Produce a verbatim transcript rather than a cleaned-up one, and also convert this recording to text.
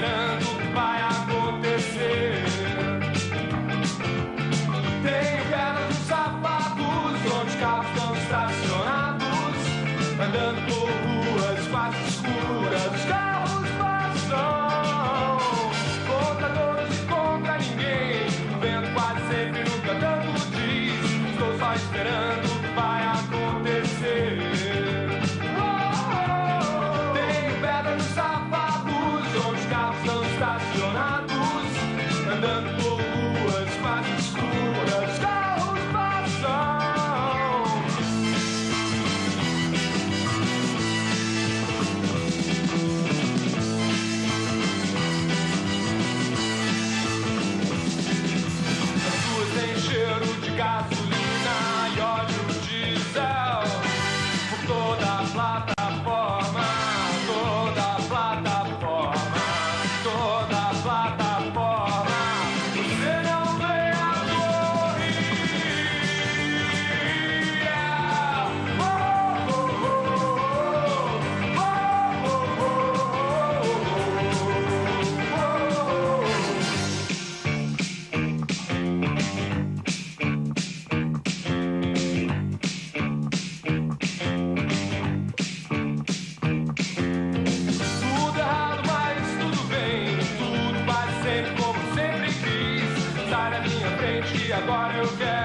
esperando o que vai acontecer. Tenho pedras nos sapatos, onde os carros estão estacionados, andando por ruas quase escuras, os carros passam, contra todos e contra ninguém, o vento quase sempre no cantando diz, estou só esperando o que vai acontecer. Tenho pedra nos sapatos, onde os carros estão estacionados, andando por ruas quase escuras, os carros passam. As ruas têm cheiro de gasolina e óleo diesel por toda a plataforma, toda a plataforma, toda a plataforma. Você não vê a torre. Oh, oh, oh, oh, oh, oh, oh, oh. Tudo errado, mas tudo bem. Tudo vai sempre como sempre quis. Sai da minha frente, agora eu quero.